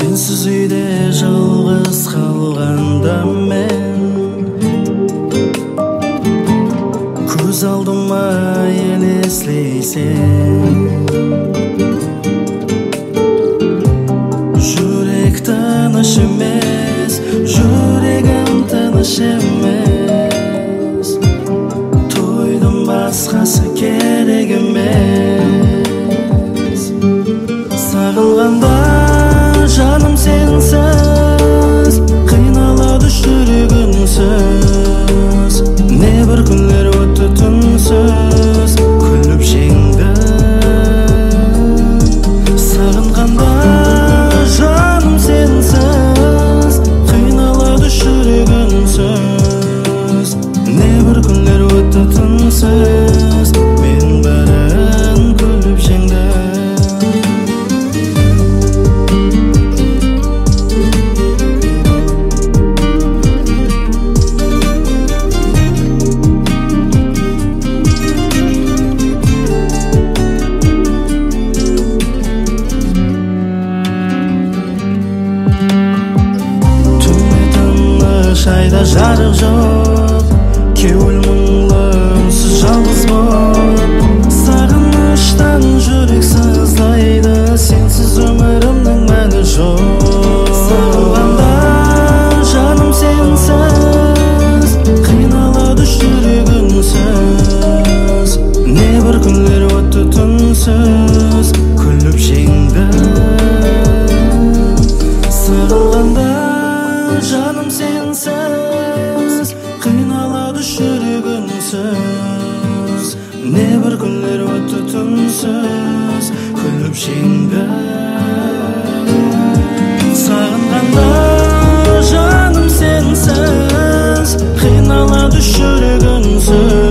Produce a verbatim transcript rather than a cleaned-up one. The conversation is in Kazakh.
Sensiz uyde жалгыз калганда мен көз алдыма елестейсең жүрек тыныш емес жүрегім тыныш емес тойдың басқасы керек емес сағынғанда жаным сенсіз қиналады жүрегінсіз не бір күндер өтті түнсіз күліп жеңді сағынғанда жаным сенсіз қиналады жүрегінсіз не бір күндер өтті түнсіз мен бәрін күліп жеңді Айда жарық жоқ кеуіл мұңлы үнсіз жалғыз боп сағыныштан жүрек сыздайды сенсіз өмірімнің мәні жоқ сағынғанда жаным сенсіз қиналады жүрегінсіз не бір күндер өтті түнсіз күліп жеңді сағынғанда жаным сенсіз қиналады жүрегінсіз не бір күндер өтті түнсіз күліп жеңді сағынғанда жаным сенсіз қиналады жүрегінсіз